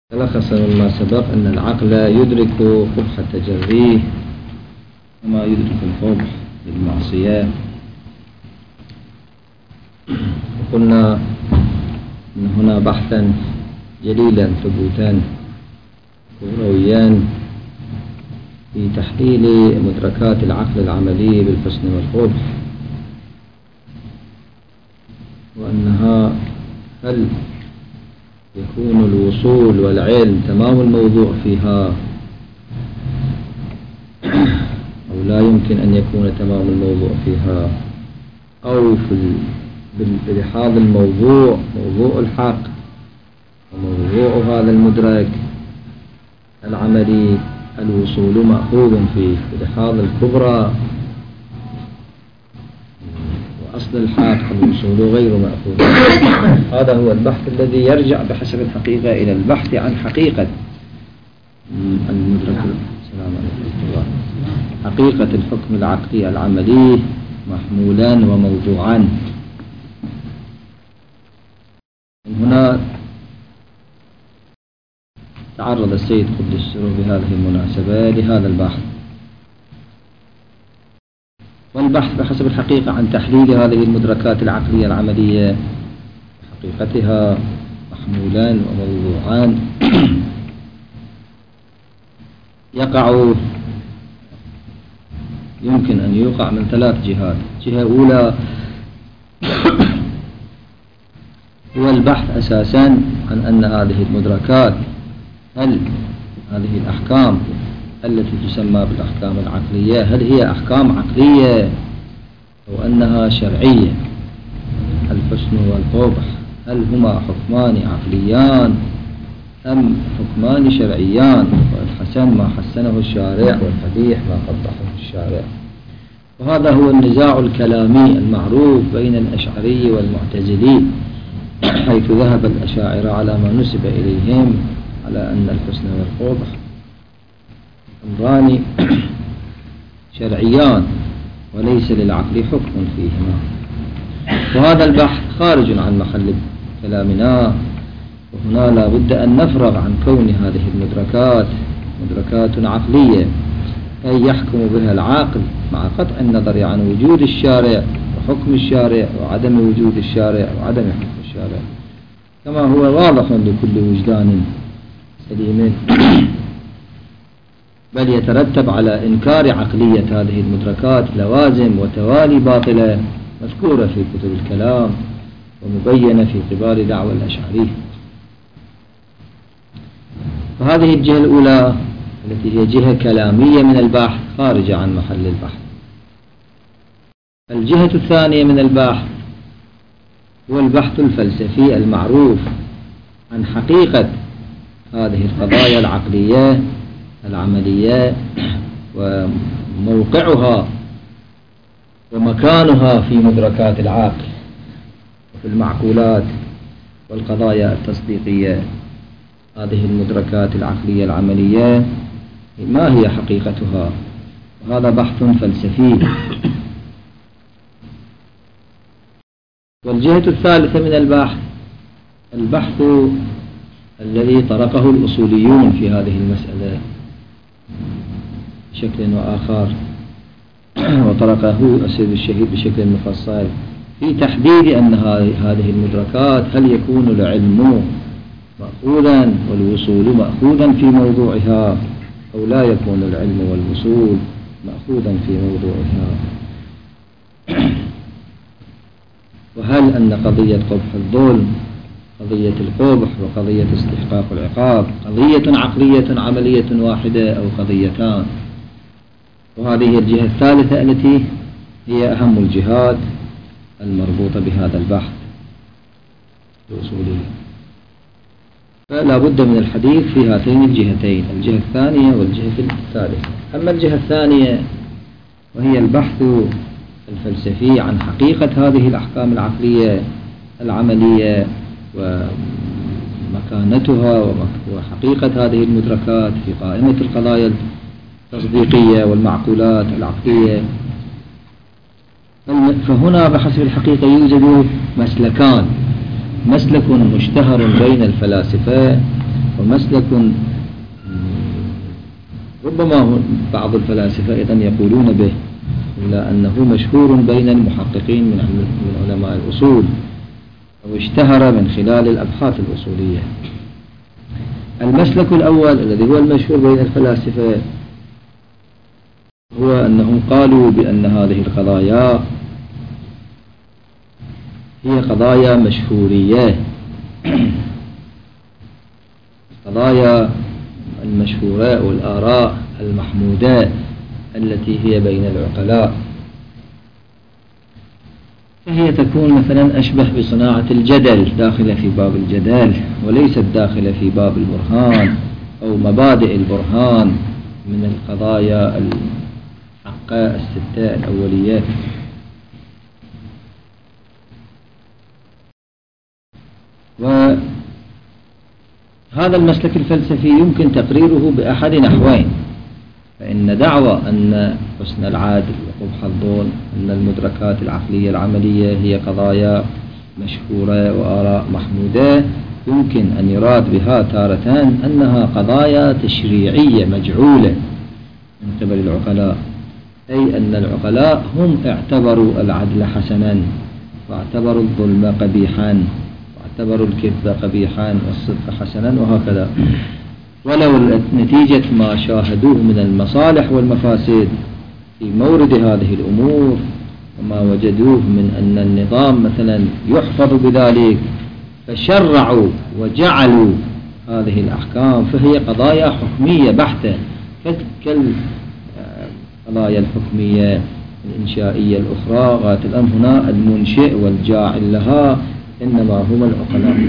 تلخص مما سبق أن العقل يدرك قبح التجريه كما يدرك القبح بالمعصية. وقلنا أن هنا بحثا جليلا ثبوتا كرويا في تحليل مدركات العقل العملي بالحسن والقبح، وأنها هل يكون الوصول والعلم تمام الموضوع فيها أو لا يمكن أن يكون تمام الموضوع فيها، أو في بلحاظ الموضوع موضوع الحق وموضوع هذا المدرك العملي الوصول مأخوذ فيه بلحاظ الكبرى، أصل الحق الوصول غير مأخوذ. هذا هو البحث الذي يرجع بحسب الحقيقة إلى البحث عن حقيقة المدرك. السلام عليكم. حقيقة الحكم العقلي العملي محمولا وموضوعا. من هنا تعرض السيد قدس سره بهذه المناسبة لهذا البحث، والبحث بحسب الحقيقة عن تحليل هذه المدركات العقلية العملية حقيقتها محمولا وموضوعا يمكن أن يوقع من ثلاث جهات. جهة أولى هو البحث أساسا عن أن هذه المدركات، هل هذه الأحكام التي تسمى بالأحكام العقلية هل هي أحكام عقلية أو أنها شرعية؟ الحسن والقبح هل هما حكمان عقليان أم حكمان شرعيان؟ والحسن ما حسنه الشارع والقبيح ما قبحه الشارع. وهذا هو النزاع الكلامي المعروف بين الأشعري والمعتزلي، حيث ذهب الأشاعرة على ما نسب إليهم على أن الحسن والقبح أمران شرعيان وليس للعقل حكم فيهما. وهذا البحث خارج عن محل كلامنا، وهنا لا بد أن نفرغ عن كون هذه المدركات مدركات عقلية أي يحكم بها العاقل مع قطع النظر عن وجود الشارع وحكم الشارع وعدم وجود الشارع وعدم حكم الشارع، كما هو واضح لكل وجدان سليم. بل يترتب على إنكار عقلية هذه المدركات لوازم وتوالي باطلة مذكورة في كتب الكلام ومبينة في قبال دعوى الأشعري. فهذه الجهة الأولى التي هي جهة كلامية من البحث خارجة عن محل البحث. الجهة الثانية من البحث هو البحث الفلسفي المعروف عن حقيقة هذه القضايا العقلية العملية وموقعها ومكانها في مدركات العقل وفي المعقولات والقضايا التصديقية. هذه المدركات العقلية العملية ما هي حقيقتها؟ وهذا بحث فلسفي. والجهة الثالثة من البحث الذي طرقه الأصوليون في هذه المسألة بشكل وآخر، وطرقه السيد الشهيد بشكل مفصل في تحديد أن هذه المدركات هل يكون العلم مأخوذا والوصول مأخوذا في موضوعها أو لا يكون العلم والوصول مأخوذا في موضوعها. وهل أن قضية قبح الظلم قضية القبح وقضية استحقاق العقاب قضية عقلية عملية واحدة أو قضيتان؟ وهذه الجهة الثالثة التي هي أهم الجهات المربوطة بهذا البحث الأصولي. فلا بد من الحديث في هاتين الجهتين، الجهة الثانية والجهة الثالثة. أما الجهة الثانية وهي البحث الفلسفي عن حقيقة هذه الأحكام العقلية العملية ومكانتها وحقيقة هذه المدركات في قائمة القضايا التصديقية والمعقولات العقلية. فهنا بحسب الحقيقة يوجد مسلكان، مسلك مشتهر بين الفلاسفة ومسلك ربما بعض الفلاسفة أيضا يقولون به، إلا أنه مشهور بين المحققين من علماء الأصول، أو اشتهر من خلال الأبحاث الأصولية. المسلك الأول الذي هو المشهور بين الفلاسفة هو أنهم قالوا بأن هذه القضايا هي قضايا مشهورية، القضايا المشهورة والآراء المحمودة التي هي بين العقلاء، فهي تكون مثلا أشبه بصناعة الجدل، داخلة في باب الجدل وليست داخلة في باب البرهان أو مبادئ البرهان من القضايا الحقة الستة الأوليات. وهذا المسلك الفلسفي يمكن تقريره بأحد نحوين، فإن دعوى أن حسن العادل وقبح الظن، أن المدركات العقلية العملية هي قضايا مشهورة وآراء محمودة، يمكن أن يراد بها تارة أنها قضايا تشريعية مجعولة من قبل العقلاء، أي أن العقلاء هم اعتبروا العدل حسنا، واعتبروا الظلم قبيحا، واعتبروا الكذب قبيحا والصدق حسنا، وهكذا. ولو نتيجة ما شاهدوه من المصالح والمفاسد في مورد هذه الأمور، وما وجدوه من أن النظام مثلا يحفظ بذلك، فشرعوا وجعلوا هذه الأحكام، فهي قضايا حكمية بحتة كالقضايا الحكمية الإنشائية الأخرى. غاية الأمر هنا المنشئ والجاعل لها إنما هم العقلاء.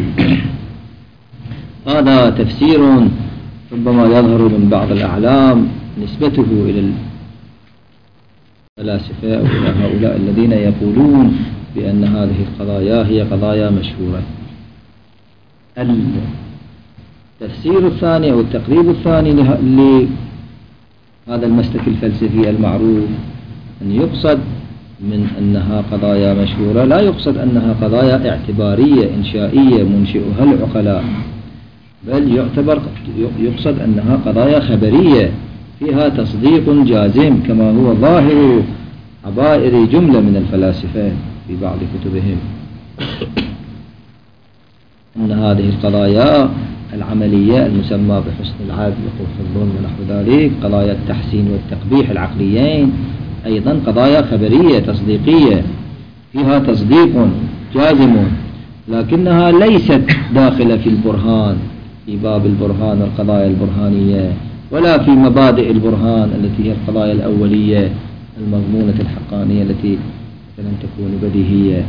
هذا تفسير ربما يظهر من بعض الأعلام نسبته إلى الفلاسفة أو إلى هؤلاء الذين يقولون بأن هذه القضايا هي قضايا مشهورة. التفسير الثاني أو التقريب الثاني لهذا المسلك الفلسفي المعروف أن يقصد من أنها قضايا مشهورة، لا يقصد أنها قضايا اعتبارية إنشائية منشئها العقلاء، بل يقصد أنها قضايا خبرية فيها تصديق جازم، كما هو ظاهر عبائر جملة من الفلاسفة في بعض كتبهم، أن هذه القضايا العملية المسمى بحسن العدل وقبح الظلم ونحو ذلك، قضايا التحسين والتقبيح العقليين، أيضا قضايا خبرية تصديقية فيها تصديق جازم، لكنها ليست داخلة في البرهان، في باب البرهان والقضايا البرهانية، ولا في مبادئ البرهان التي هي القضايا الأولية المضمونة الحقانية التي مثلا تكون بديهية،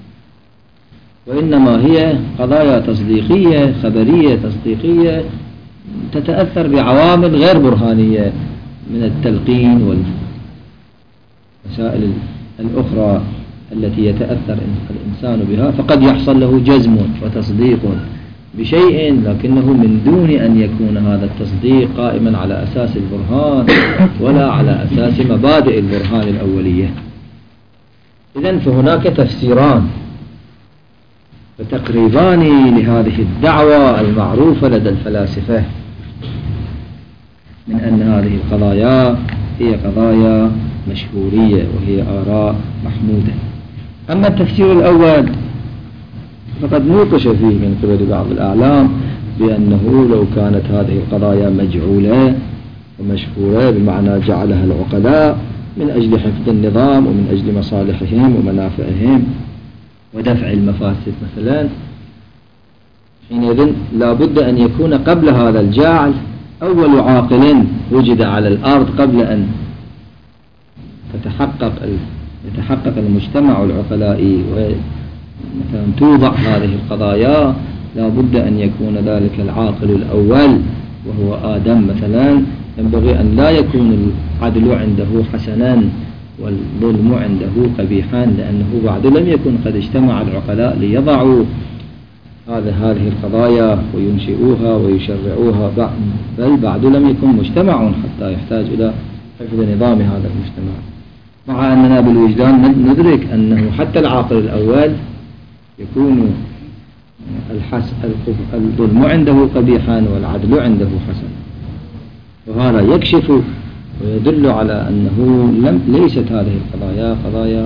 وإنما هي قضايا تصديقية خبرية تصديقية تتأثر بعوامل غير برهانية من التلقين والوسائل الأخرى التي يتأثر الإنسان بها، فقد يحصل له جزم وتصديق بشيء، لكنه من دون أن يكون هذا التصديق قائما على أساس البرهان ولا على أساس مبادئ البرهان الأولية. إذن فهناك تفسيران وتقريبان لهذه الدعوة المعروفة لدى الفلاسفة من أن هذه القضايا هي قضايا مشهورية وهي آراء محمودة. أما التفسير الأول فقد نوقش فيه من قبل بعض الأعلام بأنه لو كانت هذه القضايا مجعولة ومشهورة بمعنى جعلها العقلاء من أجل حفظ النظام ومن أجل مصالحهم ومنافعهم ودفع المفاسد مثلا، حينئذ لا بد أن يكون قبل هذا الجعل أول عاقل وجد على الأرض قبل أن يتحقق المجتمع العقلائي ومثلا توضع هذه القضايا، لا بد أن يكون ذلك العاقل الأول وهو آدم مثلا. ينبغي أن لا يكون العدل عنده حسنا والظلم عنده قبيحا، لأنه بعد لم يكن قد اجتمع العقلاء ليضعوا هذه القضايا وينشئوها ويشرعوها، بل بعد لم يكن مجتمع حتى يحتاج إلى حفظ نظام هذا المجتمع. مع أننا بالوجدان ندرك أنه حتى العاقل الأول يكون الظلم عنده قبيحا والعدل عنده حسن، وهذا يكشف ويدل على أنه ليست هذه القضايا قضايا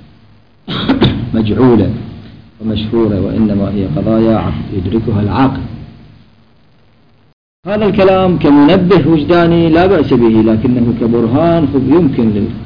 مجعولة ومشهورة، وإنما هي قضايا يدركها العقل. هذا الكلام كمنبه وجداني لا بأس به، لكنه كبرهان يمكن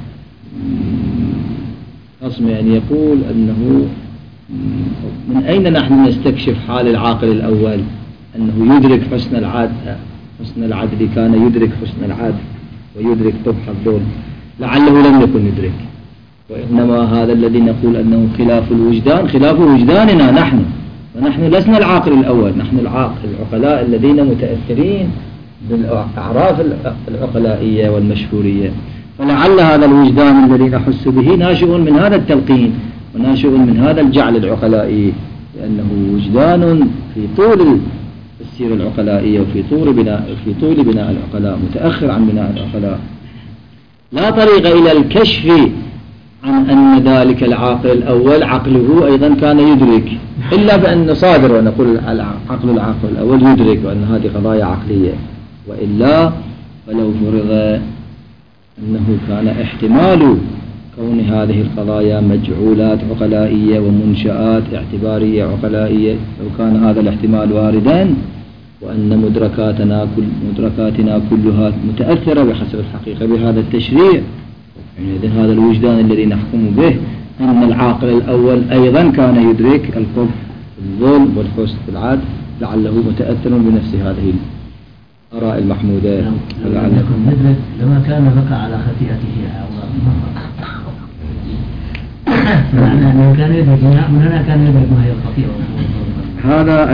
للخصم أن يقول أنه من أين نحن نستكشف حال العاقل الأول أنه يدرك حسن العدل، كان يدرك حسن العدل ويدرك قبح الظلم، لعله لم يكن يدرك، وإنما هذا الذي نقول أنه خلاف الوجدان خلاف وجداننا نحن، ونحن لسنا العاقل الأول، نحن العقلاء الذين متأثرين بالأعراف العقلائية والمشهورية، فلعل هذا الوجدان الذي نحس به ناشئ من هذا التلقين وناشئ من هذا الجعل العقلائي، لأنه وجدان في طول السيرة العقلائية وفي طول بناء العقلاء، متأخر عن بناء العقلاء، لا طريق إلى الكشف عن أن ذلك العاقل الأول عقله أيضا كان يدرك، إلا بأن نصادر ونقول العقل الأول يدرك وأن هذه قضايا عقلية، وإلا فلو فرض أنه كان احتمال كون هذه القضايا مجعولات عقلائية ومنشآت اعتبارية عقلائية، لو كان هذا الاحتمال واردا وأن مدركاتنا كلها متأثرة بحسب الحقيقة بهذا التشريع، يعني هذا الوجدان الذي نحكم به أن العاقل الأول أيضا كان يدرك القبح الظلم والحسن في العدل، لعله متأثر بنفس هذه الآراء المحمودة. لما كان بقى على خطيئته معنى أنه كان يدرك من هنا كان يدرك ما هي الخطيئة، هذا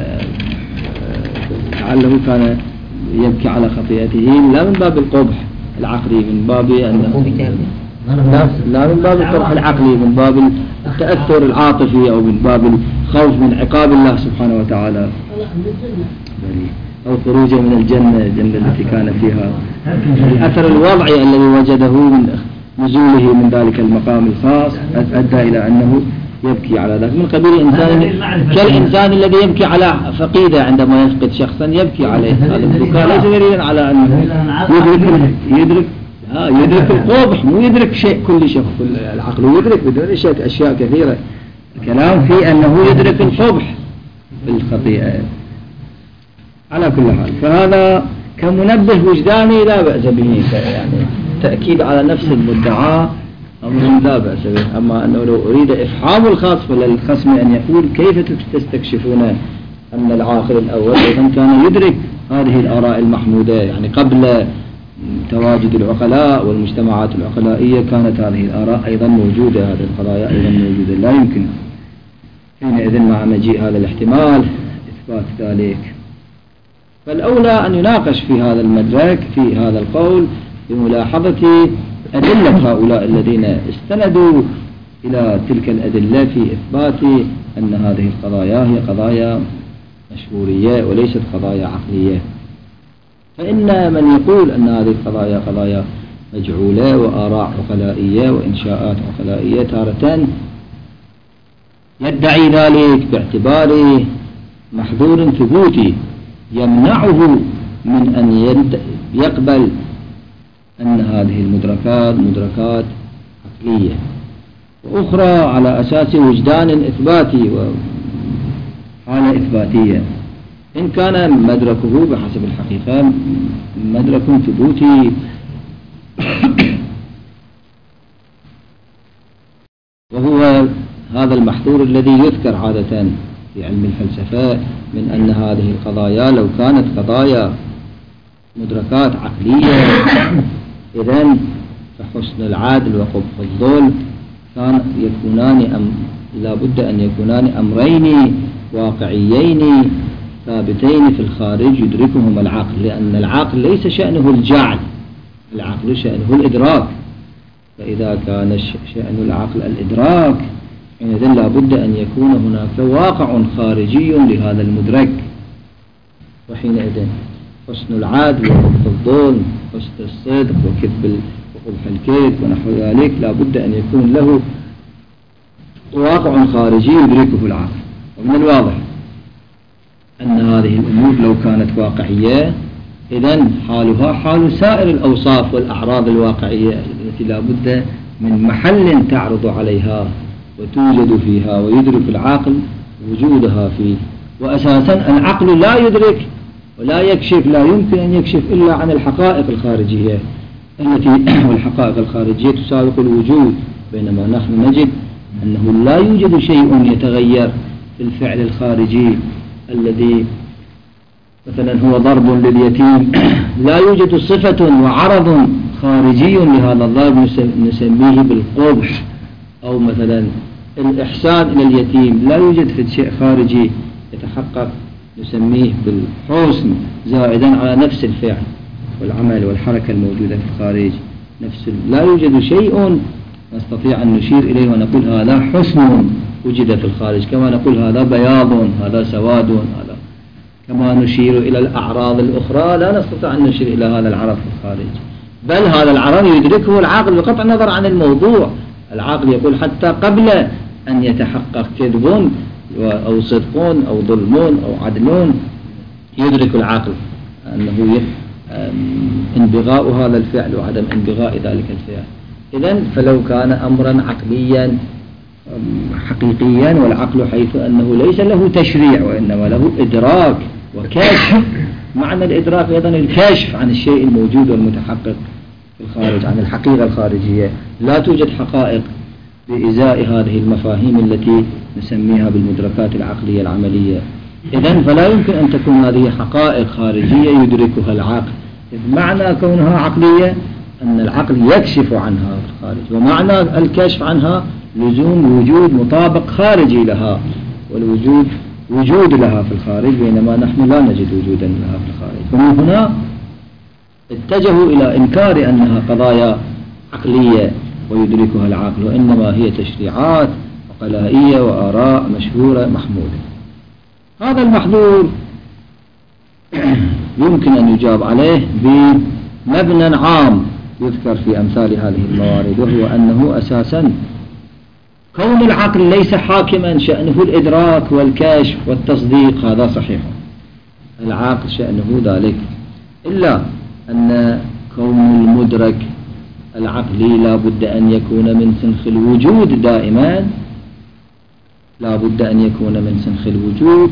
لعله كان يبكي على خطيئته لا من باب القبح العقلي، من باب أنه لا من باب القبح العقلي، من باب التأثر العاطفي أو من باب الخوف من عقاب الله سبحانه وتعالى، أو خروجه من الجنة التي كان فيها، الأثر الوضعي الذي وجده من نزوله من ذلك المقام الخاص أدى إلى أنه يبكي على ذلك، من قبيل الإنسان كالإنسان الذي يبكي على فقيدة عندما يفقد شخصا يبكي عليه، هذا البكاء ليس دليلا على أنه يدرك القبح، مو يدرك شيء كل شيء، العقل يدرك بدون شك أشياء كثيرة، الكلام في أنه يدرك القبح بالخطيئة. على كل حال فهذا كمنبه وجداني لا بأس به، يعني تأكيد على نفس المدعاة أمر لا بأس به. أما أنه لو أريد إفحام الخاص فللخصم أن يقول كيف تستكشفون أن العاقل الأول أيضا كان يدرك هذه الآراء المحمودة، يعني قبل تواجد العقلاء والمجتمعات العقلائية كانت هذه الآراء أيضا موجودة، هذه القضايا أيضا موجودة، لا يمكن حينئذ مع مجيء هذا الاحتمال إثبات ذلك. فالأولى أن يناقش في هذا المدرك في هذا القول بملاحظة أدلة هؤلاء الذين استندوا إلى تلك الأدلة في إثبات أن هذه القضايا هي قضايا مشهورية وليست قضايا عقلية. فإن من يقول أن هذه القضايا قضايا مجعولة وآراء عقلائية وإنشاءات عقلائية تارة يدعي ذلك باعتبار محظور ثبوتي يمنعه من أن يقبل أن هذه المدركات مدركات عقلية، وأخرى على أساس وجدان إثباتي وحالة إثباتية. إن كان مدركه بحسب الحقيقة مدرك ثبوتي وهو هذا المحظور الذي يذكر عادة في علم الفلسفة من أن هذه القضايا لو كانت قضايا مدركات عقلية إذن فحسن العدل وقبح الظلم كان يكونان لابد أن يكونان أمرين واقعيين ثابتين في الخارج يدركهم العقل، لأن العقل ليس شأنه الجعل، العقل شأنه الإدراك، فإذا كان شأن العقل الإدراك إذن لابد أن يكون هناك واقع خارجي لهذا المدرك، وحينئذ حسن العدل وقبح الظلم حسن الصدق وقبح الكذب ونحو ذلك لابد أن يكون له واقع خارجي يدركه العقل. ومن الواضح أن هذه الأمور لو كانت واقعية إذن حالها حال سائر الأوصاف والأعراض الواقعية التي لا بد من محل تعرض عليها وتوجد فيها ويدرك العقل وجودها فيه. وأساسا العقل لا يدرك ولا يكشف، لا يمكن أن يكشف إلا عن الحقائق الخارجية التي والحقائق الخارجية تسابق الوجود، بينما نحن نجد أنه لا يوجد شيء يتغير في الفعل الخارجي الذي مثلا هو ضرب لليتيم، لا يوجد صفة وعرض خارجي لهذا الضرب نسميه بالقبح، أو مثلا الإحسان إلى اليتيم لا يوجد في شيء خارجي يتحقق نسميه بالحسن زائدا على نفس الفعل والعمل والحركة الموجودة في الخارج لا يوجد شيء نستطيع أن نشير إليه ونقول هذا حسن وجد في الخارج، كما نقول هذا بياض، هذا سواد، هذا كما نشير إلى الأعراض الأخرى لا نستطيع أن نشير إلى هذا العرض في الخارج، بل هذا العرض يدركه العقل بقطع النظر عن الموضوع. العقل يقول حتى قبل أن يتحقق كذب أو صدق أو ظلم أو عدل يدرك العقل أنه انبغاء هذا الفعل وعدم انبغاء ذلك الفعل. إذن فلو كان أمرا عقليا حقيقيا، والعقل حيث أنه ليس له تشريع وإنما له إدراك وكشف، معنى الإدراك أيضا الكشف عن الشيء الموجود والمتحقق في الخارج، عن الحقيقة الخارجية. لا توجد حقائق بإزاء هذه المفاهيم التي نسميها بالمدركات العقلية العملية. إذن فلا يمكن أن تكون هذه حقائق خارجية يدركها العقل، معنى كونها عقلية أن العقل يكشف عنها في الخارج، ومعنى الكشف عنها لزوم وجود مطابق خارجي لها، والوجود وجود لها في الخارج، بينما نحن لا نجد وجودا لها في الخارج. ومن هنا اتجهوا إلى إنكار أنها قضايا عقلية ويدركها العقل، وإنما هي تشريعات وقلائية وآراء مشهورة محمودة. هذا المحظور يمكن أن يجاب عليه بمبنى عام يذكر في أمثال هذه الموارد، وهو أنه أساسا كون العقل ليس حاكما شأنه الإدراك والكشف والتصديق، هذا صحيح، العقل شأنه ذلك، إلا أن كون المدرك العقلي لا بد أن يكون من سنخ الوجود دائما، لا بد أن يكون من سنخ الوجود،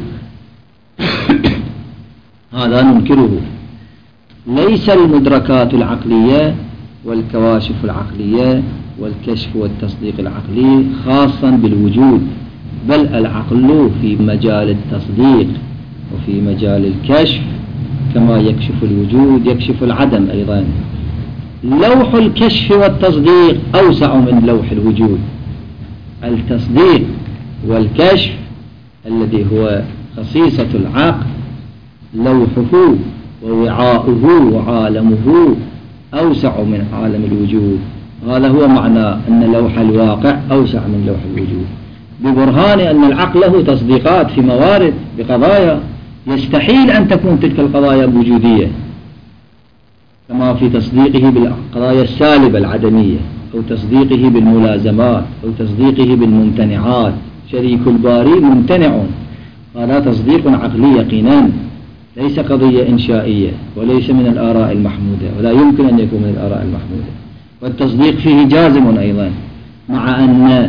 هذا ننكره. ليس المدركات العقلية والكواشف العقلية والكشف والتصديق العقلي خاصا بالوجود، بل العقل في مجال التصديق وفي مجال الكشف كما يكشف الوجود يكشف العدم أيضا. لوح الكشف والتصديق أوسع من لوح الوجود. التصديق والكشف الذي هو خصيصة العقل لوحه ووعاؤه وعالمه أوسع من عالم الوجود. هذا هو معنى أن لوح الواقع أوسع من لوح الوجود، ببرهان أن العقل له تصديقات في موارد بقضايا يستحيل أن تكون تلك القضايا وجودية، كما في تصديقه بالقضايا السالبة العدمية، أو تصديقه بالملازمات، أو تصديقه بالممتنعات. شريك الباري ممتنع، هذا تصديق عقلي يقينا، ليس قضية إنشائية وليس من الآراء المحمودة، ولا يمكن أن يكون من الآراء المحمودة. والتصديق فيه جازم أيضا، مع أن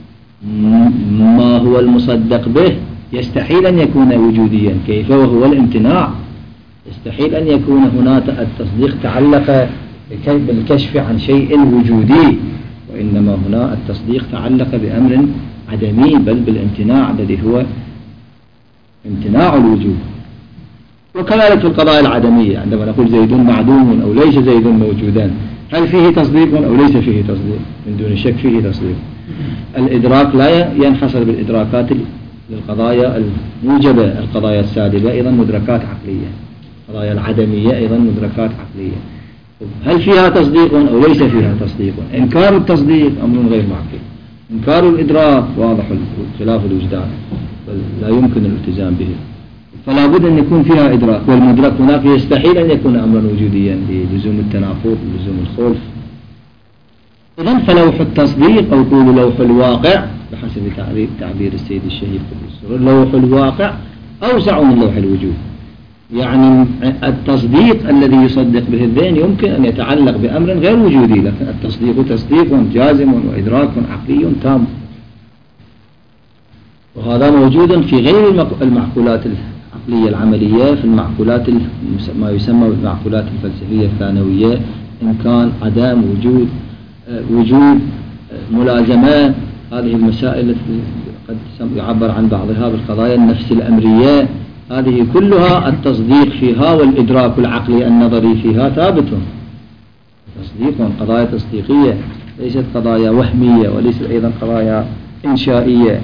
ما هو المصدق به يستحيل أن يكون وجوديا، كيف وهو الامتناع؟ يستحيل أن يكون هناك التصديق تعلق بالكشف عن شيء وجودي، وإنما هنا التصديق تعلق بأمر عدمي، بل بالامتناع الذي هو امتناع الوجود. وكذلك في القضايا العدمية، عندما نقول زيد معدوم أو ليس زيد موجودا، هل فيه تصديق أو ليس فيه تصديق؟ من دون شك فيه تصديق. الإدراك لا ينحصر بالإدراكات للقضايا الموجبة، القضايا السالبة أيضا مدركات عقلية، القضايا العدمية أيضا مدركات عقلية. هل فيها تصديق أو ليس فيها تصديق؟ إنكار التصديق أمر غير معقول، إنكار الإدراك واضح خلاف الوجدان، لا يمكن الالتزام به، فلا بد أن يكون فيها إدراك، والمدرك هناك يستحيل أن يكون أمرا وجوديا للزوم التناقض ولزوم الخلف. إذن فلوح التصديق أو قول لوح الواقع بحسب تعبير السيد الشهيد قدس السرور، لوح الواقع أوسع من لوح الوجود. يعني التصديق الذي يصدق به الذهن يمكن أن يتعلق بأمر غير وجودي، لكن التصديق تصديق جازم وإدراك عقلي تام، وهذا موجود في غير المعقولات العقلية العملية، في المعقولات ما يسمى بالمعقولات الفلسفية الثانوية، إن كان عدم وجود ملازمة، هذه المسائل التي قد يعبر عن بعضها بالقضايا النفس الأمرية، هذه كلها التصديق فيها والإدراك العقلي النظري فيها ثابت. تصديق قضايا تصديقية، ليست قضايا وهمية، وليست أيضا قضايا إنشائية،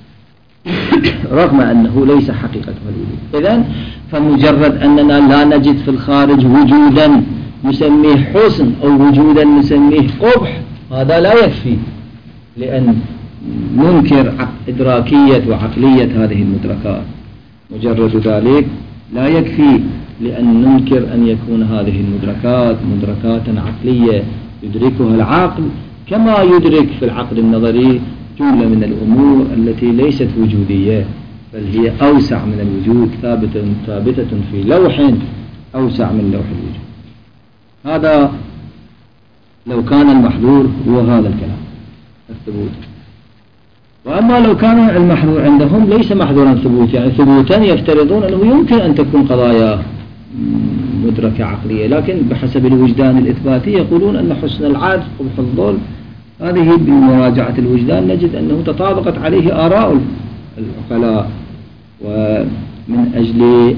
رغم أنه ليس حقيقتها الوجود. إذن فمجرد أننا لا نجد في الخارج وجودا نسميه حسن أو وجودا نسميه قبح، هذا لا يكفي لأن ننكر إدراكية وعقلية هذه المدركات. مجرد ذلك لا يكفي لأن ننكر أن يكون هذه المدركات مدركات عقلية يدركها العقل كما يدرك في العقل النظري جملة من الأمور التي ليست وجودية، بل هي أوسع من الوجود، ثابتة في لوح أوسع من لوح الوجود. هذا لو كان المحظور هو هذا الكلام الثبوت. وأما لو كان المحظور عندهم ليس محظورا ثبوت، يعني ثبوتا يفترضون أنه يمكن أن تكون قضايا مدركة عقلية، لكن بحسب الوجدان الإثباتي يقولون أن حسن العدل قبح الظلم هذه بمراجعة الوجدان نجد أنه تطابقت عليه آراء العقلاء، ومن أجل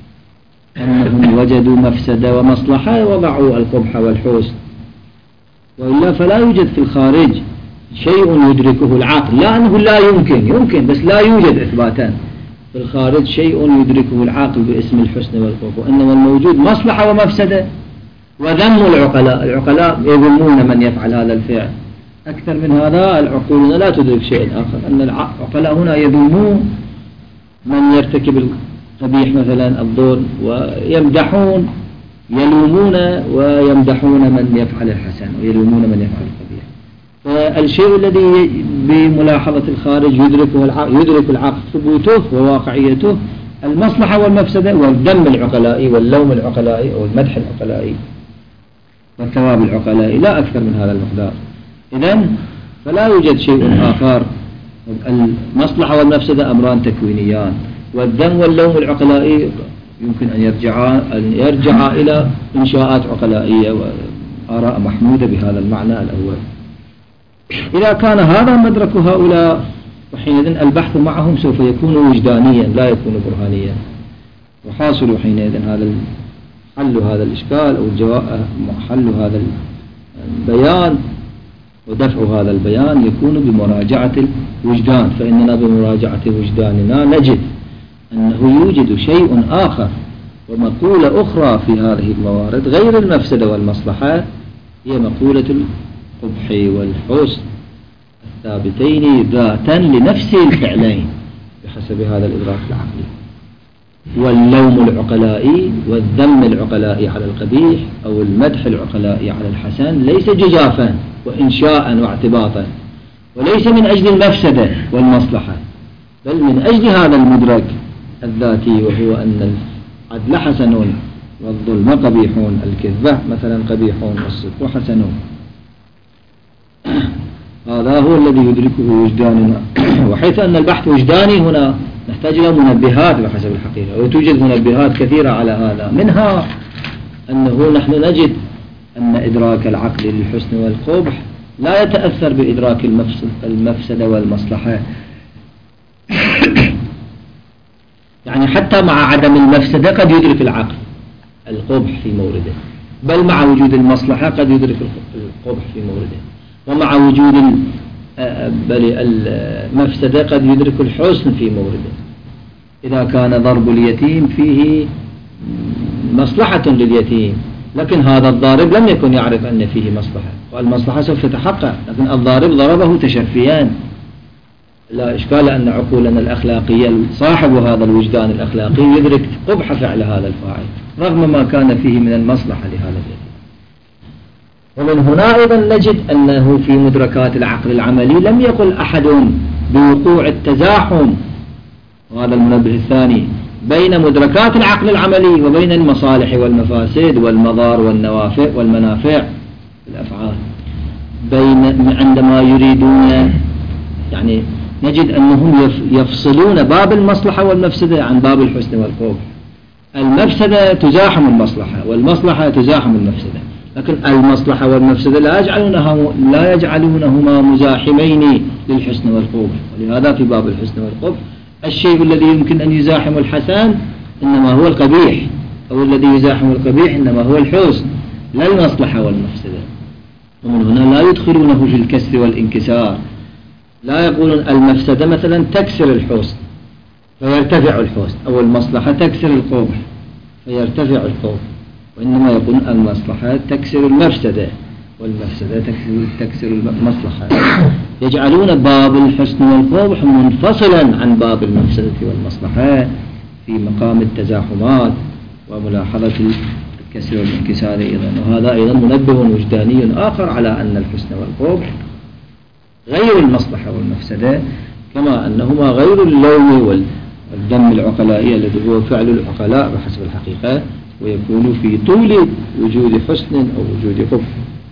أنهم وجدوا مفسدة ومصلحة وضعوا القبح والحسن، وإلا فلا يوجد في الخارج شيء يدركه العقل، لا أنه لا يمكن بس لا يوجد إثباتا في الخارج شيء يدركه العقل باسم الحسن والقبح، وإنما الموجود مصلحة ومفسدة وذم العقلاء يذمون من يفعل هذا الفعل. أكثر من هذا العقول لا تدرك شيء آخر، أن العقلاء هنا يذمون من يرتكب القبيح مثلا الظلم، ويمدحون يلومون ويمدحون من يفعل الحسن ويلومون من يفعل القبيح. فالشيء الذي بملاحظة الخارج يدرك العقل ثبوته وواقعيته المصلحة والمفسدة والذم العقلائي واللوم العقلائي أو المدح العقلائي والثواب العقلائي، لا أكثر من هذا المقدار. إذن فلا يوجد شيء آخر. المصلحة والمفسدة أمران تكوينيان، والذم واللوم العقلائي يمكن أن يرجع إلى إنشاءات عقلائية وآراء محمودة بهذا المعنى الأول. إذا كان هذا مدرك هؤلاء وحينئذ البحث معهم سوف يكون وجدانيا لا يكون برهانيا، وحاصل حينئذ حل هذا الإشكال أو حل هذا البيان ودفع هذا البيان يكون بمراجعة الوجدان، فإننا بمراجعة وجداننا نجد أنه يوجد شيء آخر ومقولة أخرى في هذه الموارد غير المفسدة والمصلحة، هي مقولة القبح والحسن الثابتين ذاتا لنفس الفعلين بحسب هذا الإدراك العقلي. واللوم العقلائي والذم العقلائي على القبيح أو المدح العقلائي على الحسن ليس جزافا وإنشاء واعتباطا، وليس من أجل المفسدة والمصلحة، بل من أجل هذا المدرك الذاتي، وهو أن العدل حسن والظلم قبيح، الكذب مثلا قبيح والصدق حسن. هذا هو الذي يدركه وجداننا. وحيث أن البحث وجداني هنا نحتاج إلى منبهات بحسب الحقيقة، وتوجد منبهات كثيرة على هذا، منها أنه نحن نجد أن إدراك العقل للحسن والقبح لا يتأثر بإدراك المفسدة والمصلحة. يعني حتى مع عدم المفسدة قد يدرك العقل القبح في مورده، بل مع وجود المصلحة قد يدرك القبح في مورده، ومع وجود المفسدة قد يدرك الحسن في مورده. إذا كان ضرب اليتيم فيه مصلحة لليتيم، لكن هذا الضارب لم يكن يعرف أن فيه مصلحة، والمصلحة سوف تتحقق، لكن الضارب ضربه تشفيا. لا إشكال أن عقولنا الأخلاقية صاحب هذا الوجدان الأخلاقي يدرك قبح فعل هذا الفاعل رغم ما كان فيه من المصلحة لهذا اليتيم. ومن هنا أيضا نجد أنه في مدركات العقل العملي لم يقل أحد بوقوع التزاحم، وهذا المنبه الثاني، بين مدركات العقل العملي وبين المصالح والمفاسد والمضار والمنافع الأفعال. عندما يريدون يعني نجد أنهم يفصلون باب المصلحة والمفسدة عن باب الحسن والقبح. المفسدة تزاحم المصلحة والمصلحة تزاحم المفسدة، لكن المصلحة والمفسدة لا يجعلونهما مزاحمين للحسن والقبح. ولهذا في باب الحسن والقبح الشيء الذي يمكن أن يزاحم الحسن إنما هو القبيح، أو الذي يزاحم القبيح إنما هو الحسن، لا المصلحة والمفسدة. ومن هنا لا يدخلونه في الكسر والانكسار، لا يقولون المفسدة مثلا تكسر الحسن فيرتفع الحسن، أو المصلحة تكسر القبح فيرتفع القبح، وإنما يقولون المصلحة تكسر المفسدة والمفسدة تكسر المصلحة. يجعلون باب الحسن والقبح منفصلا عن باب المفسدة والمصلحة في مقام التزاحمات وملاحظة الكسر والانكسار أيضا. وهذا أيضا منبه وجداني آخر على أن الحسن والقبح غير المصلحة والمفسدة، كما أنهما غير اللوم والذم العقلائي الذي هو فعل العقلاء بحسب الحقيقة، ويكون في طول وجود حسن أو وجود قبح.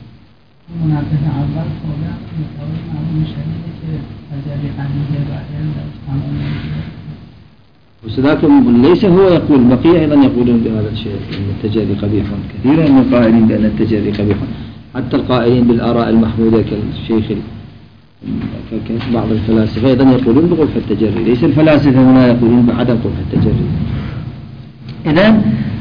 وسذاك ليس هو يقول، بقية أيضا يقولون بهذا الشيء أن التجاري قبيح. كثيرا من القائلين بأن التجاري قبيح، حتى القائلين بالآراء المحمودة كالشيخ بعض الفلاسفة أيضا يقولون بقبح التجري. ليس الفلاسفة هنا يقولون بعدم قبح التجري. إذن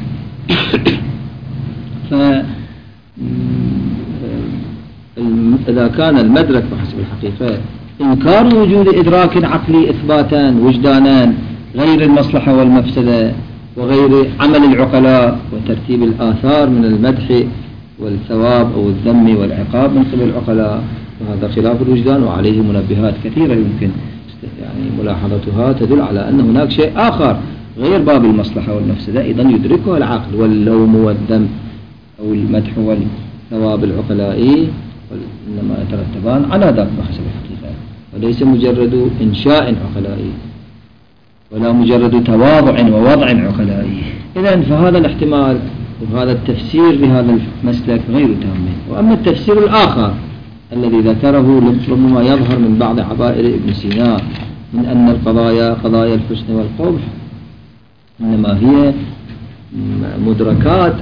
إذا كان المدرك بحسب الحقيقة إنكار وجود إدراك عقلي إثباتا وجدانا غير المصلحة والمفسدة وغير عمل العقلاء وترتيب الآثار من المدح والثواب أو الذم والعقاب من قبل العقلاء، وهذا خلاف الوجدان، وعليه منبهات كثيرة يمكن يعني ملاحظتها تدل على أن هناك شيء آخر غير باب المصلحة والمفسدة أيضا يدركه العقل، واللوم والذم أو المدح والثواب العقلائي إنما يترتبان على ذلك بحسب الحقيقة، وليس مجرد إنشاء عقلائي ولا مجرد تواضع ووضع عقلائي. إذن فهذا الاحتمال وهذا التفسير لهذا المسلك غير تام. وأما التفسير الآخر الذي ذكره ربما يظهر من بعض عبائر ابن سينا من أن القضايا قضايا الحسن والقبح إنما هي مدركات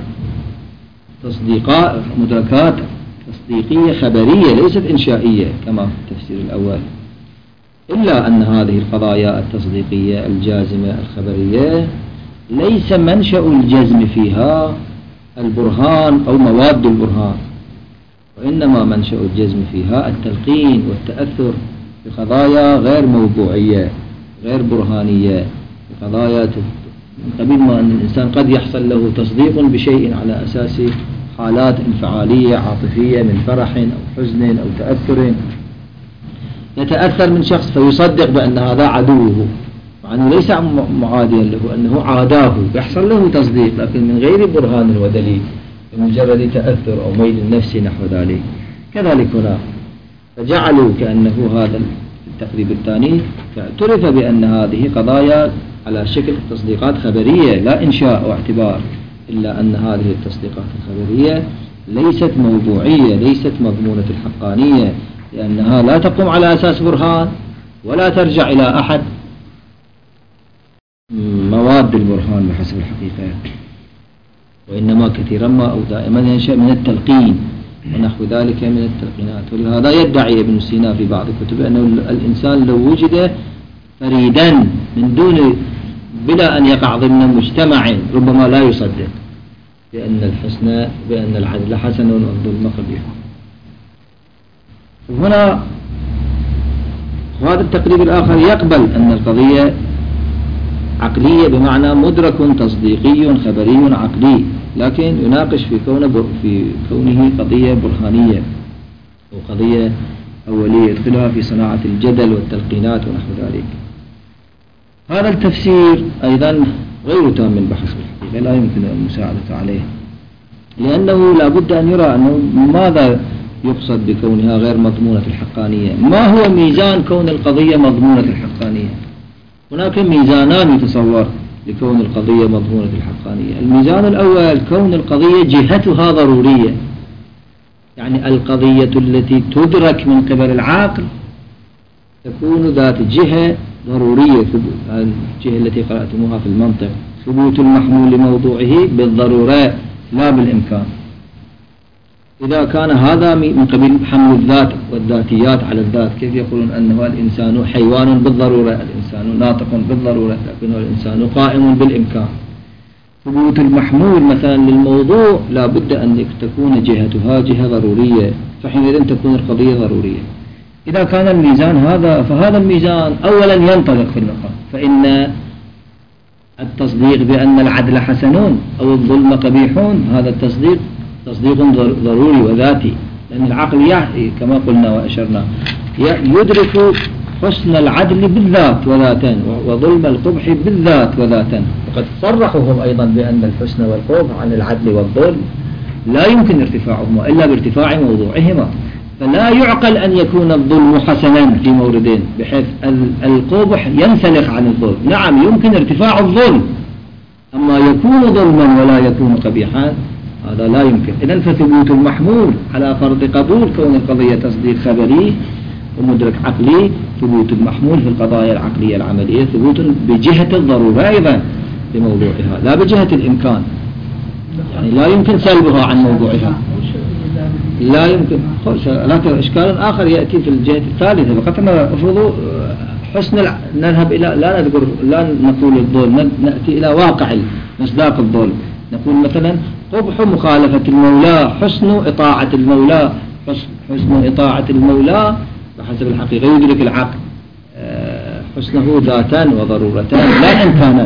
تصديقية خبرية ليست إنشائية كما في التفسير الأول، إلا أن هذه القضايا التصديقية الجازمة الخبرية ليس منشأ الجزم فيها البرهان أو مواد البرهان، وإنما منشأ الجزم فيها التلقين والتأثر بقضايا غير موضوعية غير برهانية، بقضايا من قبيل ما أن الإنسان قد يحصل له تصديق بشيء على أساس حالات انفعالية عاطفية من فرح أو حزن أو تأثر، يتأثر من شخص فيصدق بأن هذا عدوه مع أنه ليس معاديا له، أنه عاداه، يحصل له تصديق لكن من غير برهان ودليل، بمجرد تأثر أو ميل نفسي نحو ذلك. كذلك هنا فجعلوا كأنه هذا التقريب الثاني اعترف بأن هذه قضايا على شكل تصديقات خبرية لا إنشاء واعتبار، إلا أن هذه التصديقات الخبرية ليست موضوعية ليست مضمونة الحقانية، لأنها لا تقوم على أساس برهان ولا ترجع إلى أحد مواد البرهان بحسب الحقيقة، وإنما كثيرا ما أو دائما ينشأ من التلقين ونحو ذلك من التلقينات. ولهذا يدعي ابن سينا في بعض الكتب أن الإنسان لو وجد فريدا من دون بلا أن يقع ضمن مجتمع ربما لا يصدق بأن العدل حسن والظلم قبيح. وهنا هذا التقريب الآخر يقبل أن القضية عقلية بمعنى مدرك تصديقي خبري عقلي، لكن يناقش في كونه قضية برهانية أو قضية أولية يدخلها في صناعة الجدل والتلقينات ونحو ذلك. هذا التفسير أيضا غير تام بحسب الحقيقة، لا يمكن المساعدة عليه، لأنه لا بد أن يرى أنه ماذا يقصد بكونها غير مضمونة الحقانية، ما هو ميزان كون القضية مضمونة الحقانية. هناك ميزانان يتصور لكون القضية مضمونة الحقانية. الميزان الأول كون القضية جهتها ضرورية، يعني القضية التي تدرك من قبل العقل تكون ذات جهة ضرورية، الجهة التي قرأتموها في المنطق، ثبوت المحمول لموضوعه بالضرورة لا بالإمكان. إذا كان هذا من قبيل حمل الذات والذاتيات على الذات، كيف يقولون أنه الإنسان حيوان بالضرورة، الإنسان ناطق بالضرورة، لكنه الإنسان قائم بالإمكان. ثبوت المحمول مثلا للموضوع لا بد أن تكون جهتها جهة ضرورية، فحينئذ تكون القضية ضرورية. إذا كان الميزان هذا، فهذا الميزان أولا ينطبق في المقام، فإن التصديق بأن العدل حسنون أو الظلم قبيحون، هذا التصديق تصديق ضروري وذاتي، لأن العقل كما قلنا وأشرنا يدرك حسن العدل بالذات وذاتا وظلم القبح بالذات وذاتا. وقد صرحوا هم أيضا بأن الحسن والقبح عن العدل والظلم لا يمكن ارتفاعهما إلا بارتفاع موضوعهما، فلا يعقل أن يكون الظلم حسنا في موردين بحيث القبح ينسلخ عن الظلم. نعم يمكن ارتفاع الظلم، أما يكون ظلما ولا يكون قبيحا هذا لا يمكن. إذن فثبوت المحمول على فرض قبول كون القضية تصديق خبري ومدرك عقلي، ثبوت المحمول في القضايا العقلية العملية ثبوت بجهة الضرورة أيضا لموضوعها لا بجهة الإمكان، يعني لا يمكن سلبها عن موضوعها، لا يمكن. لكن إشكال آخر يأتي في الجهة الثالثة، فقط نفرض حسن نذهب إلى لا نقول الظلم، نأتي إلى واقع مصداق الظلم، نقول مثلا قبح مخالفة المولى، حسن إطاعة المولى، حسن إطاعة المولى بحسب الحقيقة يدرك العقل حسنه ذاتا وضرورتان لا إمكانا.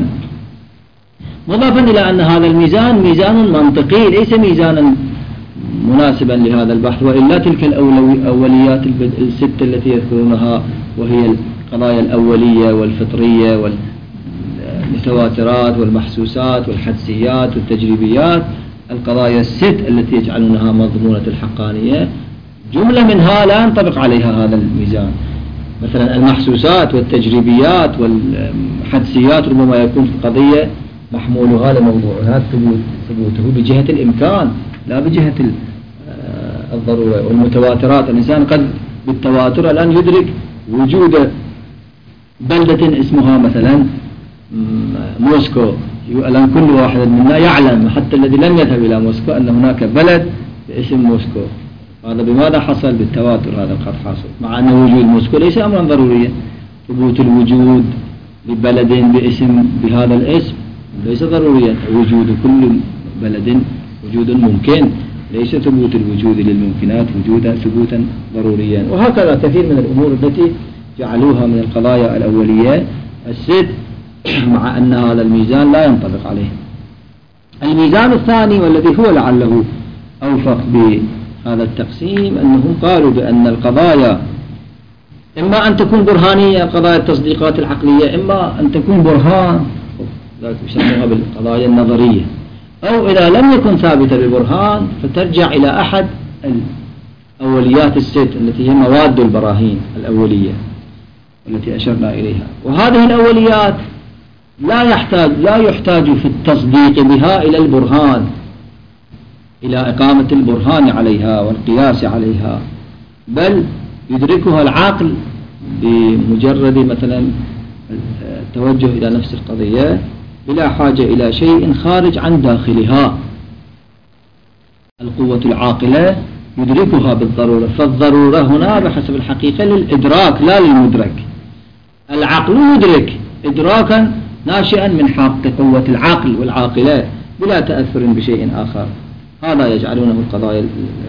مضافا إلى أن هذا الميزان ميزان منطقي ليس ميزانا مناسبا لهذا البحث، وإلا تلك الأوليات الست التي يذكرونها وهي القضايا الأولية والفطرية والمتواترات والمحسوسات والحدسيات والتجريبيات، القضايا الست التي يجعلونها مضمونة الحقانية جملة منها لا ينطبق عليها هذا الميزان. مثلا المحسوسات والتجريبيات والحدسيات ربما يكون في القضية محمولها لموضوعها ثبوته بجهة الإمكان لا بجهة الضرورة. والمتواترات الإنسان قد بالتواتر الآن يدرك وجود بلدة اسمها مثلا موسكو، الآن كل واحد منا يعلم حتى الذي لم يذهب إلى موسكو أن هناك بلد باسم موسكو. هذا بماذا حصل؟ بالتواتر هذا قد حصل، مع أن وجود موسكو ليس أمرا ضروريا. ثبوت الوجود لبلد باسم بهذا الاسم ليس ضروريا، وجود كل بلد وجود ممكن، ليس ثبوت الوجود للممكنات ثبوتا ضروريا. وهكذا كثير من الأمور التي جعلوها من القضايا الأولية الست، مع أن هذا الميزان لا ينطبق عليه. الميزان الثاني والذي هو لعله أوفق بهذا التقسيم أنهم قالوا بأن القضايا إما أن تكون برهانية، قضايا التصديقات العقلية، إما أن تكون برهان ذلك يسموها بالقضايا النظرية، أو إذا لم يكن ثابتة ببرهان فترجع إلى أحد الأوليات الست التي هي مواد البراهين الأولية التي أشرنا إليها. وهذه الأوليات لا يحتاج في التصديق بها إلى البرهان، إلى إقامة البرهان عليها والقياس عليها، بل يدركها العقل بمجرد مثلا التوجه إلى نفس القضية بلا حاجة إلى شيء خارج عن داخلها. القوة العاقلة يدركها بالضرورة، فالضرورة هنا بحسب الحقيقة للإدراك لا للمدرك. العقل يدرك إدراكا ناشئا من حق قوة العقل والعاقلة بلا تأثر بشيء آخر. هذا يجعلونه القضايا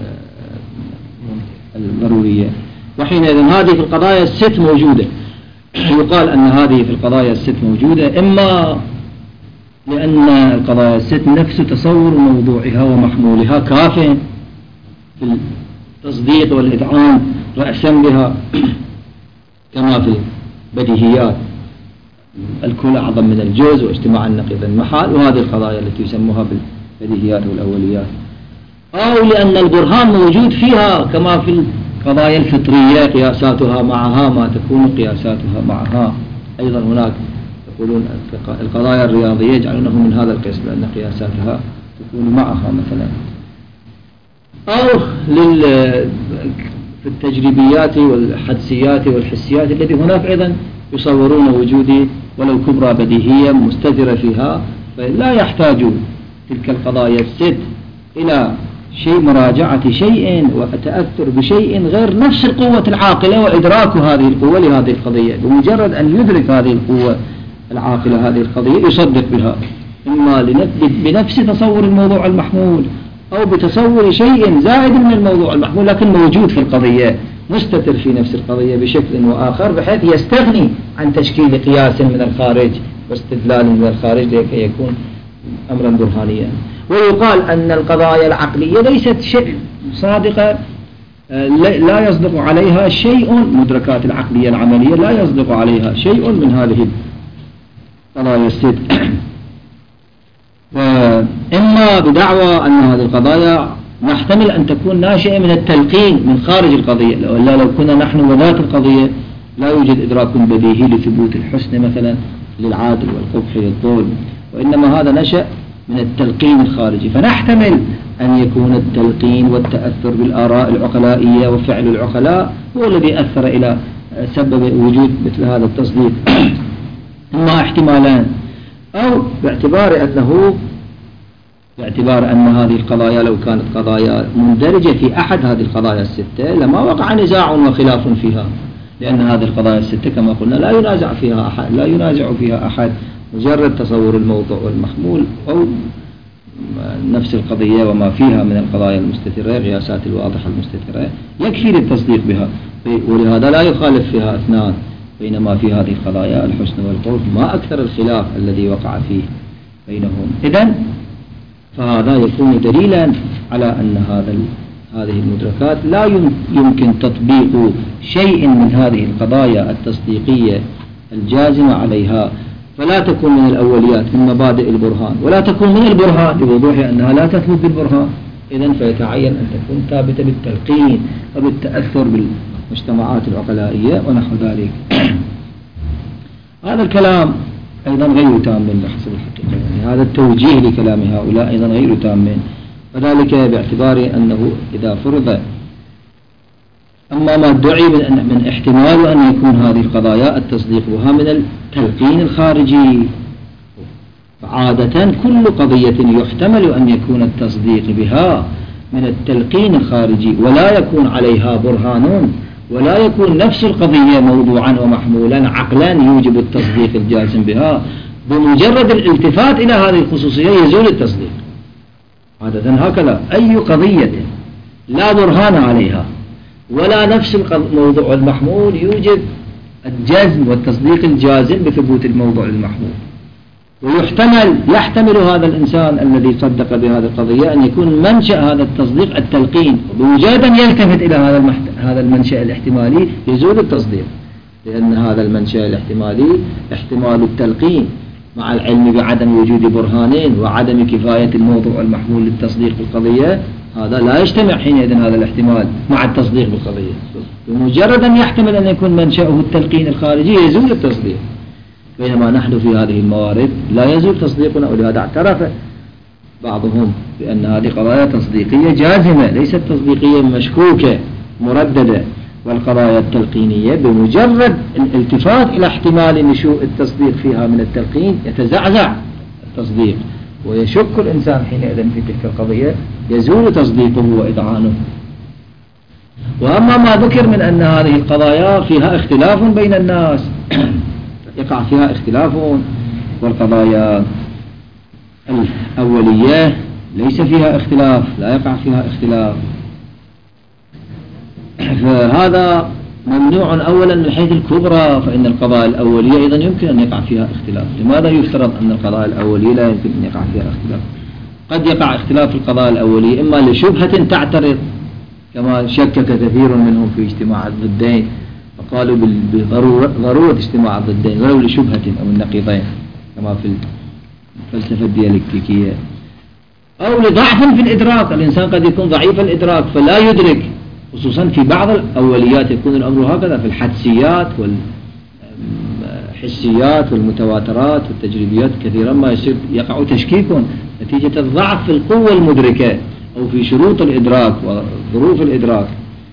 الضرورية. وحينئذ هذه في القضايا الست موجودة. يقال أن هذه في القضايا الست موجودة إما لأن القضايا الست نفس تصور موضوعها ومحمولها كاف في التصديق والإذعان رأسا بها كما في البديهيات الكل أعظم من الجزء واجتماع النقيض المحال، وهذه القضايا التي يسموها بالبديهيات والأوليات، أو لأن البرهان موجود فيها كما في القضايا الفطرية قياساتها معها ما تكون قياساتها معها. أيضا هناك يقولون القضايا الرياضية يجعلونه من هذا القسم لأن قياساتها تكون معها مثلا، أو في التجريبيات والحدسيات والحسيات التي هناك أيضا يصورون وجود ولو كبرى بديهية مستترة فيها، فلا يحتاج تلك القضايا الست إلى شيء مراجعة شيء وتأثر بشيء غير نفس القوة العاقلة وإدراك هذه القوة لهذه القضية. بمجرد أن يدرك هذه القوة العاقلة هذه القضية يصدق بها، إما بنفس تصور الموضوع المحمول أو بتصور شيء زائد من الموضوع المحمول لكن موجود في القضية مستتر في نفس القضية بشكل وآخر، بحيث يستغني عن تشكيل قياس من الخارج واستدلال من الخارج لكي يكون أمرا برهانيا. ويقال أن القضايا العقلية ليست شيء صادقة، لا يصدق عليها شيء، مدركات العقلية العملية لا يصدق عليها شيء من هذه القضايا الست. وإما بدعوى أن هذه القضايا نحتمل أن تكون ناشئة من التلقين من خارج القضية، ولا لو كنا نحن وذات القضية لا يوجد إدراك بديهي لثبوت الحسن مثلا للعادل والقبح للظلم، وإنما هذا نشأ من التلقين الخارجي. فنحتمل أن يكون التلقين والتأثر بالآراء العقلائية وفعل العقلاء هو الذي أثر إلى سبب وجود مثل هذا التصديق. إما احتمالان، أو باعتبار أن هذه القضايا لو كانت قضايا مندرجة في أحد هذه القضايا الستة لما وقع نزاع وخلاف فيها، لأن هذه القضايا الستة كما قلنا لا ينازع فيها أحد، مجرد تصور الموضوع والمحمول أو نفس القضية وما فيها من القضايا المستترة قياسات الواضحة المستترة يكفي للتصديق بها، ولهذا لا يخالف فيها اثنان، بينما في هذه القضايا الحسن والقبح ما أكثر الخلاف الذي وقع فيه بينهم. إذن فهذا يكون دليلا على أن هذه المدركات لا يمكن تطبيق شيء من هذه القضايا التصديقية الجازمة عليها، فلا تكون من الأوليات من مبادئ البرهان، ولا تكون من البرهان بوضوح أنها لا تثبت بالبرهان. إذن فيتعين أن تكون ثابتة بالتلقين وبالتأثر بالمجتمعات العقلائية ونحو ذلك. هذا الكلام أيضا غير تام بحسب الحقيقة، يعني هذا التوجيه لكلام هؤلاء أيضا غير تام، وذلك باعتبار أنه إذا فرض أما ما ادعي من احتمال أن يكون هذه القضايا التصديق بها من التلقين الخارجي، عادة كل قضية يحتمل أن يكون التصديق بها من التلقين الخارجي ولا يكون عليها برهان ولا يكون نفس القضية موضوعا ومحمولا عقلا يوجب التصديق الجازم بها، بمجرد الالتفات إلى هذه الخصوصية يزول التصديق. عادة هكذا أي قضية لا برهان عليها ولا نفس الموضوع المحمول يوجب الجزم والتصديق الجازم بثبوت الموضوع المحمول. يحتمل هذا الإنسان الذي صدق بهذه القضية أن يكون منشأ هذا التصديق التلقين، بمجرد أن يلتفت إلى هذا المنشأ الاحتمالي يزول التصديق، لأن هذا المنشأ الاحتمالي احتمال التلقين مع العلم بعدم وجود برهانين وعدم كفاية الموضوع المحمول للتصديق بالقضية، هذا لا يجتمع حينئذ هذا الاحتمال مع التصديق بالقضية. بمجرد أن يحتمل أن يكون منشأه التلقين الخارجي يزول التصديق، بينما نحن في هذه الموارد لا يزول تصديقنا، ولهذا اعترف بعضهم بأن هذه قضايا تصديقية جازمة ليست تصديقية مشكوكة مرددة، والقضايا التلقينية بمجرد الالتفات إلى احتمال نشوء التصديق فيها من التلقين يتزعزع التصديق ويشك الإنسان حينئذ في تلك القضية يزول تصديقه وإذعانه. وأما ما ذكر من أن هذه القضايا فيها اختلاف بين الناس يقع فيها اختلاف، والقضايا الأولية ليس فيها اختلاف، لا يقع فيها اختلاف، فهذا ممنوع أولا من حيث الكبرى، فإن القضايا الأولية أيضا يمكن أن يقع فيها اختلاف. لماذا يفترض أن القضايا الأولية لا يمكن أن يقع فيها اختلاف؟ قد يقع اختلاف في القضايا الأولية إما لشبهة تعترض، كما شكك كثير منهم في اجتماع الضدين فقالوا بضرورة اجتماع الضدين ولو لشبهة أو النقيضين كما في الفلسفة الديالكتيكية، أو لضعف في الإدراك، الإنسان قد يكون ضعيف الإدراك فلا يدرك، خصوصا في بعض الأوليات يكون الأمر هكذا في الحدسيات الحسيات والمتواترات والتجريبيات كثيرا ما يقع تشكيك نتيجة الضعف في القوة المدركة أو في شروط الإدراك وظروف الإدراك،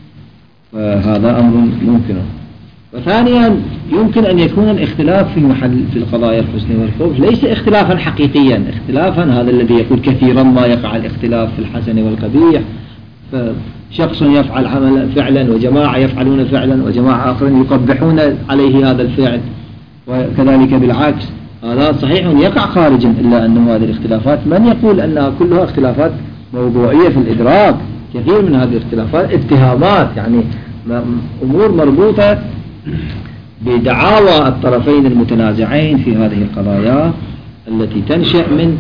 فهذا أمر يمكن. وثانيا يمكن أن يكون الاختلاف في القضايا الحسن والقبح ليس اختلافا حقيقيا، اختلافا هذا الذي يقول كثيرا ما يقع الاختلاف في الحسن والقبيح، فشخص يفعل فعلا وجماعة يفعلون فعلا وجماعة آخرين يقبحون عليه هذا الفعل، وكذلك بالعكس. هذا صحيح يقع خارجا، إلا أن هذه الاختلافات من يقول أنها كلها اختلافات موضوعية في الإدراك؟ كثير من هذه الاختلافات اتهامات، يعني أمور مربوطة بدعاوى الطرفين المتنازعين في هذه القضايا التي تنشأ من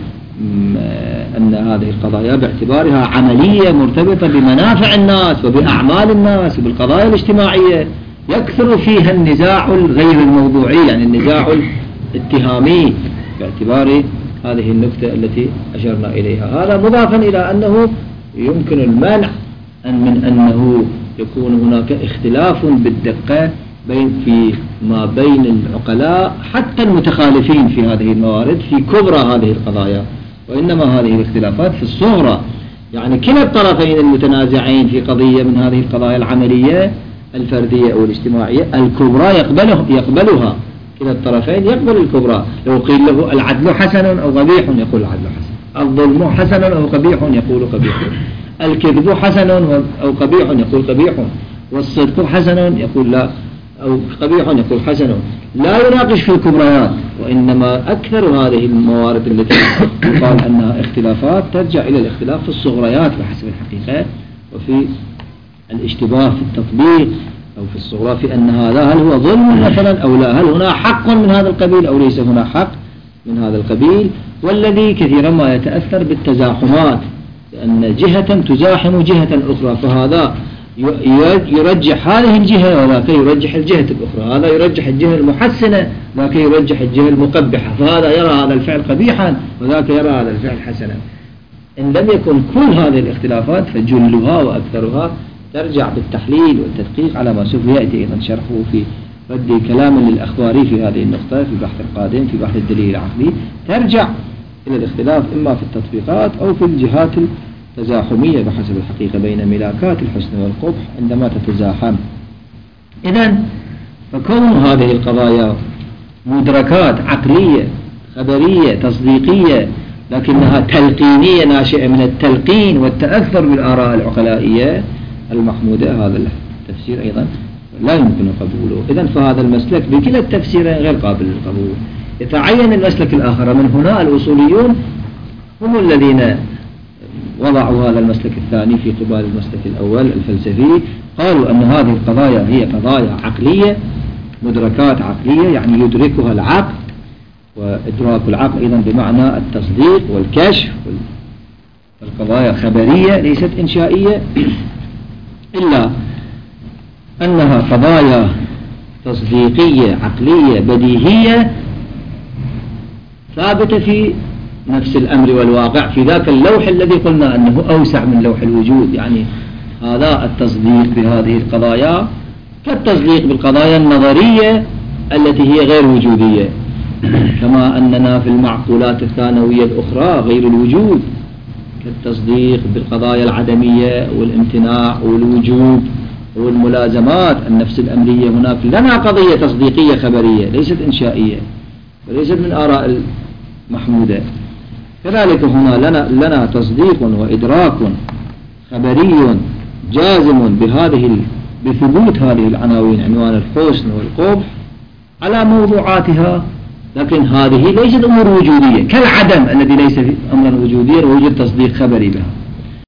أن هذه القضايا باعتبارها عملية مرتبطة بمنافع الناس وبأعمال الناس وبالقضايا الاجتماعية يكثر فيها النزاع الغير الموضوعي، يعني النزاع الاتهامي باعتبار هذه النكتة التي أشرنا إليها. هذا مضافا إلى أنه يمكن المنع من أنه يكون هناك اختلاف بالدقة في ما بين العقلاء حتى المتخالفين في هذه الموارد في كبرى هذه القضايا، وإنما هذه الاختلافات في الصغرى. يعني كلا الطرفين المتنازعين في قضية من هذه القضايا العملية الفردية أو الاجتماعية الكبرى يقبلها، كلا الطرفين يقبل الكبرى. لو قيل له العدل حسن أو قبيح يقول العدل حسن، الظلم حسن أو قبيح يقول قبيح، الكذب حسن أو قبيح يقول قبيح، والصدق حسن يقول لا، أو قبيح يقول حسن. لا يناقش في الكبريات، وإنما أكثر هذه الموارد التي يقال أنها اختلافات ترجع إلى الاختلاف في الصغريات بحسب الحقيقة، وفي الاشتباه في التطبيق أو في الصغرى في أن هذا هل هو ظلم مثلا أو لا، هل هنا حق من هذا القبيل أو ليس هنا حق من هذا القبيل. والذي كثيرا ما يتأثر بالتزاحمات، لأن جهة تزاحم جهة أخرى، فهذا يرجح هذه الجهة وذاك يرجح الجهة الأخرى، هذا يرجح الجهة المحسنة ذاك يرجح الجهة المقبحة، فهذا يرى هذا الفعل قبيحا وذاك يرى هذا الفعل حسنا. إن لم يكن كل هذه الاختلافات فجلها وأكثرها ترجع بالتحليل والتدقيق على ما سوف يأتي أيضا شرحه في رد كلام للأخباري في هذه النقطة في البحث القادم في بحث الدليل العقلي، ترجع إلى الاختلاف إما في التطبيقات أو في الجهات التزاحمية بحسب الحقيقة بين ملاكات الحسن والقبح عندما تتزاحم. إذن فكون هذه القضايا مدركات عقلية خبرية تصديقية لكنها تلقينية ناشئة من التلقين والتأثر بالآراء العقلائية المحمودة، هذا التفسير أيضا لا يمكن قبوله. إذن فهذا المسلك بكلا التفسيرين غير قابل للقبول. يتعين المسلك الآخر. من هنا الأصوليون هم الذين وضعوا هذا المسلك الثاني في قبال المسلك الأول الفلسفي، قالوا أن هذه القضايا هي قضايا عقلية مدركات عقلية، يعني يدركها العقل، وإدراك العقل أيضا بمعنى التصديق والكشف، القضايا خبرية ليست إنشائية، إلا أنها قضايا تصديقية عقلية بديهية ثابتة في نفس الأمر والواقع في ذاك اللوح الذي قلنا أنه أوسع من لوح الوجود. يعني هذا التصديق بهذه القضايا كالتصديق بالقضايا النظرية التي هي غير وجودية، كما أننا في المعقولات الثانوية الأخرى غير الوجود، كالتصديق بالقضايا العدمية والامتناع والوجوب والملازمات. النفس الأمرية هناك لنا قضية تصديقية خبرية ليست إنشائية وليست من آراء المحمودة. كذلك هنا لنا تصديق وإدراك خبري جازم بثبوت هذه العناوين، عنوان الحسن والقبح على موضوعاتها، لكن هذه ليست أمور وجودية كالعدم الذي ليس أمرا وجوديا ووجد تصديق خبري بها.